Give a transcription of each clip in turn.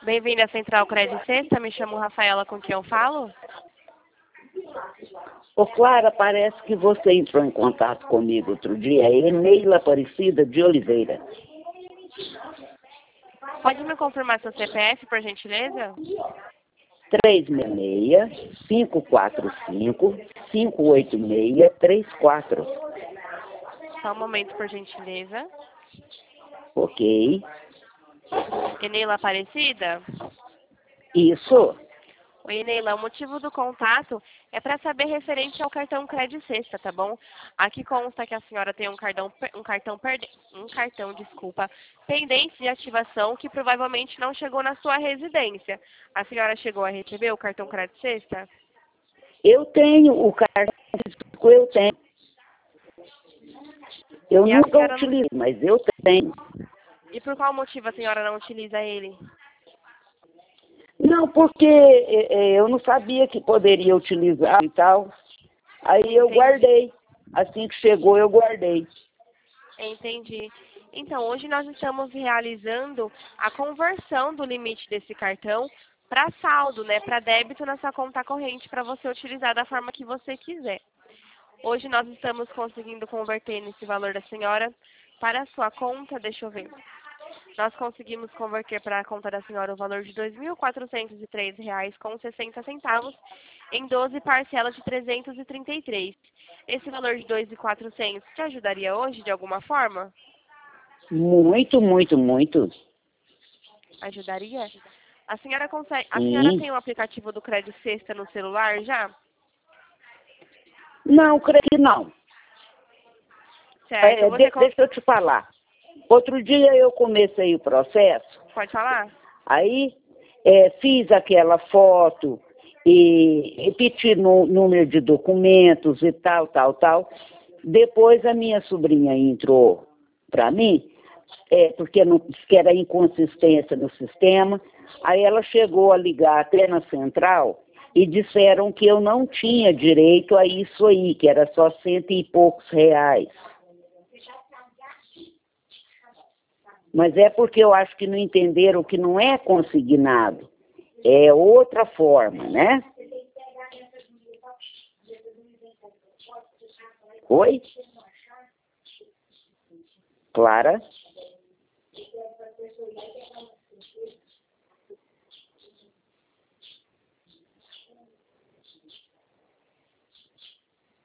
Bem-vindo à Central Crédito Sexta, me chamo Rafaela, com quem eu falo? Ô Clara, parece que você entrou em contato comigo outro dia. É Neila Aparecida de Oliveira. Pode me confirmar seu CPF, por gentileza? 366-545-586-34. Só um momento, por gentileza. Ok. Eneila Aparecida? Isso. Oi, Eneila, o motivo do contato é para saber referente ao cartão Crédito Sexta, tá bom? Aqui consta que a senhora tem um cartão, pendente de ativação que provavelmente não chegou na sua residência. A senhora chegou a receber o cartão Crédito Sexta? Eu tenho o cartão físico, eu tenho. Eu E a nunca senhora utilizei, mas eu tenho. E por qual motivo a senhora não utiliza ele? Não, porque eu não sabia que poderia utilizar e tal. Aí eu Entendi. guardei. Assim que chegou, eu guardei. Entendi. Então, hoje nós estamos realizando a conversão do limite desse cartão para saldo, né, para débito na sua conta corrente, para você utilizar da forma que você quiser. Hoje nós estamos conseguindo converter nesse valor da senhora para a sua conta, deixa eu ver. Nós conseguimos converter para a conta da senhora o valor de R$ 2.403,60 em 12 parcelas de 333. Esse valor de 2.400 te ajudaria hoje de alguma forma? Muito, muito, muito. Ajudaria? A senhora Sim. tem o aplicativo do Crédito Sexta no celular já? Não, creio que não. Certo. Deixa eu te falar. Outro dia eu comecei o processo, Pode falar? aí fiz aquela foto e repeti no número de documentos e tal, tal, tal. Depois a minha sobrinha entrou para mim, porque não, disse que era inconsistência no sistema. Aí ela chegou a ligar até na central e disseram que eu não tinha direito a isso aí, que era só R$ 100 e poucos. Mas é porque eu acho que não entenderam que não é consignado. É outra forma, né? Oi? Clara?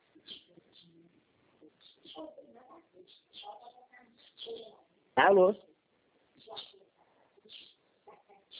Alô?